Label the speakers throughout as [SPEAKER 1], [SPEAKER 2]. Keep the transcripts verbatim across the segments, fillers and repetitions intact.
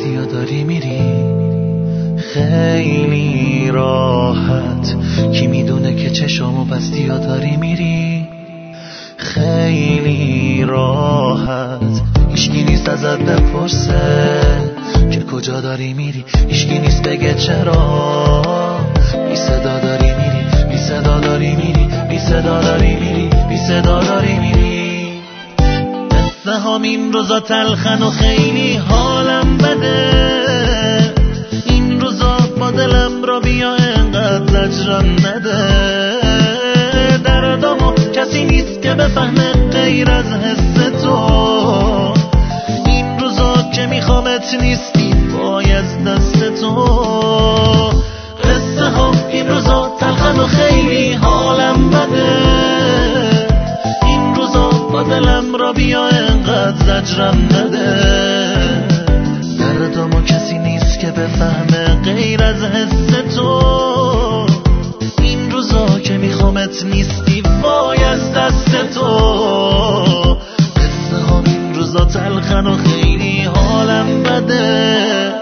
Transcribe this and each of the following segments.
[SPEAKER 1] بستی و داری میری خیلی راحت. کی میدونه که چشامو بستی و داری میری خیلی راحت. هیچکی نیست ازت بپرسه که کجا داری میری، هیچکی نیست بگه چرا بی صدا داری میری، بی صدا داری میری، بی صدا داری میری، بی صدا داری میری. نفهم این روزا تلخن و خیلی حالم بده، این روزا با دلم را بیا انقدر زجرم نده. دردامو کسی نیست که بفهمه غیر از حس تو، این روزا که میخوامت نیستی وای از دست تو. قصه ها این روزا تلخن و خیلی حالم بده، این روزا با دلم را بیا انقدر زجرم نده. دردامو کسی نیست که بفهمه غیر از حس تو، این روزا که میخوامت نیستی وای از دست تو. قصه ها این روزا تلخن و خیلی حالم بده.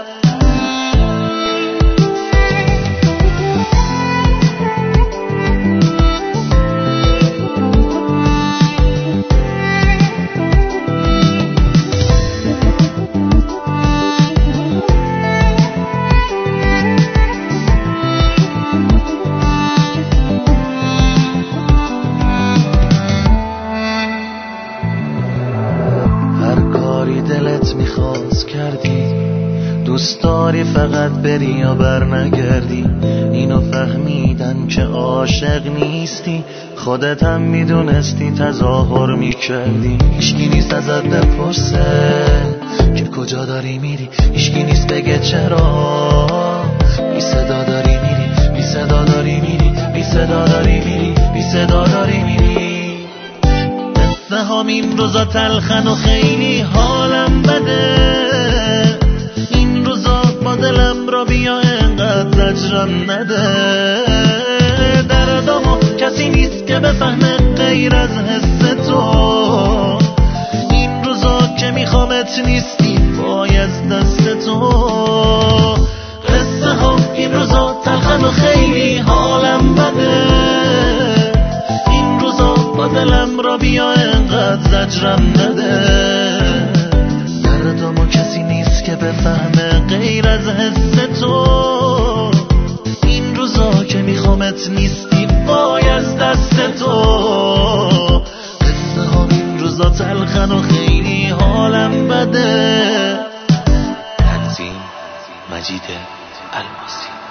[SPEAKER 1] دلت میخواست کردی، دوست داری فقط بری یا بر نگردی. اینو فهمیدن که عاشق نیستی، خودت هم میدونستی تظاهر میکردی. هیچکی نیست ازت بپرسه که کجا داری میری، هیچکی نیست بگه چرا بی صدا داری میری، بی صدا داری میری، بی صدا داری میری، بی صدا داری میری. نفهم این روزا تلخن و خیلی حالم بده، این روزا با دلم را بیا انقدر زجرم نده. دردامو کسی نیست که بفهمه غیر از حس تو، این روزا که میخوامت نیستی وای از دست تو. قصه ها این روزا تلخن و خیلی حالم بده، این روزا با دلم را بیا انقدر زجرم نده. دردامو کسی نیست که بفهمه غیر از حس تو، این روزا که میخوامت نیستی وای از دست تو. قصه ها این روزا تلخن و خیلی حالم بده.
[SPEAKER 2] تنظیم مجید الماسی.